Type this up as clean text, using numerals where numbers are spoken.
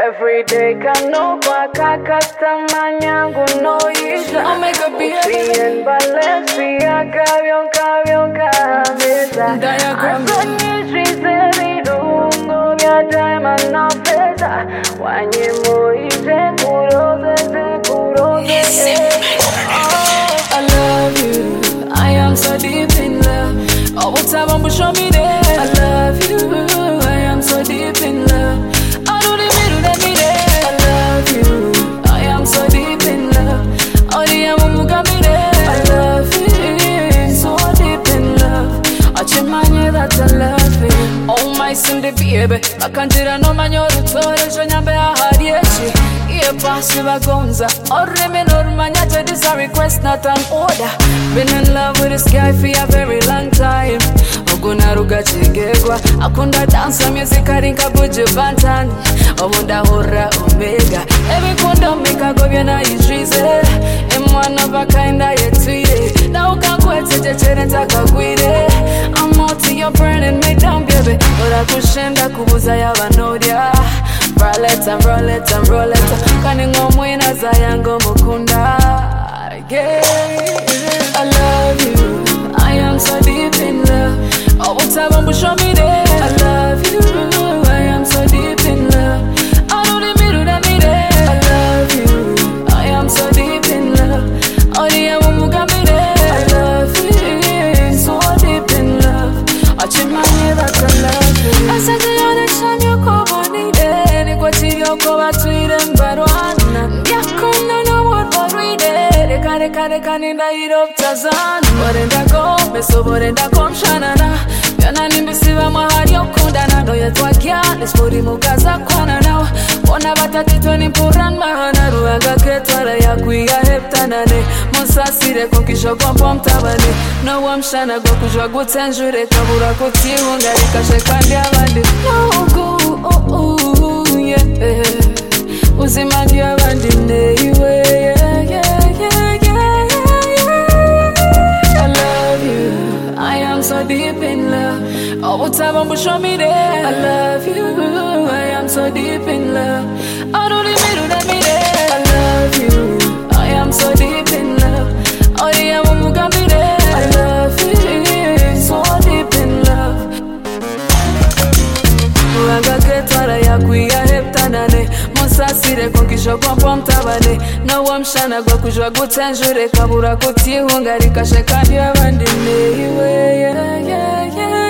Every day kano kwa customer nyangu no ita Omega baby in Balenciaga vyonka meza Diagram Asanitrize ya diamond na feza Wanyemo ite kuroze I love you, I am so deep in love. Oh, what's up, show me there. I love you, I am so deep in love. I don't even let me there. I love you, I am so deep in love. Oh, the amu got me there. I love you, so deep in love. I check my name that I love you. Oh my Cindy baby, I can't tell you no man you're a total. Janyambe a hard Passiva gonza, or remain or manata. This a request, not an order. Been in love with this guy for a very long time. Oguna ruga chigegwa, akunda dance music arinka buju bantan. Obunda hora omega. Every kondo make a go na ishize. One of a kind I tweeted. Now can quit it, taka guide. I'm out to your friend and make down baby. But I kushenda kubuza ya vanodia. Roll it, Cunning on winners, I am go mukunda. I love you, I am so deep in love. Oh, what's up, show me there. I love you, I am so deep in love. I don't admit that me there. I love you, I am so deep in love. Oh, the amu got me there. I love you, so deep in love. I check my name that I love you. I said to you next time you come on it. Yoko batwire mbarwana Yakuna no word for read it Kare ninda hiro tazana Borenda go, meso borenda komshanana Yana nimbisiva mahari okundana No yetwa kya, lespori mugaza kwana nao Ona batatito nimpuran mahana Ruanga ketwara ya kuiga heptanane Monsasire konkisho kompo mtabane No wamshana go kujwa gutenjure Kabura kutiunga rikashekandi abandi No go, yeah Uzimandi abandine iwe I love you, I am so deep in love. Oh, what's up, show me there. I love you, I am so deep in love. I don't even let me there. I love you, I am so deep in love. Oh, the amu got me there. I love you, so deep in love. Ruanga ketwara ya kuiga heptanane Monsasire konkisho kompo mtabane No wamshana gwa kujwa gutenjure Kabura kutihunga rikashekandi abandi iwe